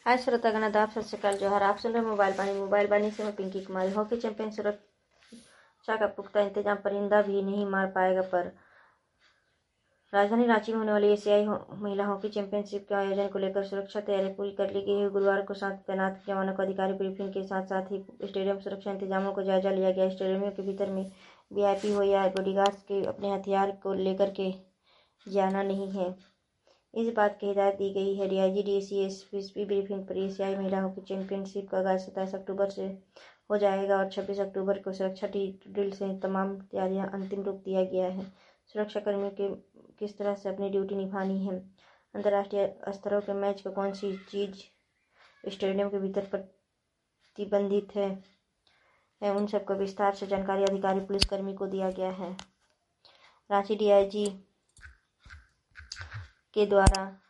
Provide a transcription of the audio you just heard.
हाय श्रोतागण, आदाब, सत श्री अकाल, जोहर। आप सुन रहे मोबाइल बानी से मैं पिंकी कुमारी। हॉकी चैंपियन सुरक्षा का पुख्ता इंतजाम, परिंदा भी नहीं मार पाएगा पर। राजधानी रांची में होने वाली एशियाई महिला हॉकी चैंपियनशिप के आयोजन को लेकर सुरक्षा तैयारी पूरी कर ली गई है। गुरुवार को साथ तैनात जवानों को अधिकारी ब्रीफिंग के साथ ही स्टेडियम सुरक्षा इंतजामों को जायजा लिया गया। स्टेडियम के भीतर में वीआईपी हो या बॉडीगार्ड्स के अपने हथियार को लेकर के जाना नहीं है, इस बात की हिदायत दी गई है। डीआईजी डीसीएसपी ब्रीफिंग पर एशियाई महिला हॉकी चैंपियनशिप का आगाज 27 अक्टूबर से हो जाएगा और 26 अक्टूबर को सुरक्षा ड्रिल से तमाम तैयारियां अंतिम रूप दिया गया है। सुरक्षा कर्मियों के किस तरह से अपनी ड्यूटी निभानी है, अंतर्राष्ट्रीय स्तरों के मैच को कौन सी चीज स्टेडियम के भीतर प्रतिबंधित है, उन सबको विस्तार से जानकारी अधिकारी पुलिसकर्मी को दिया गया है। रांची डीआईजी के द्वारा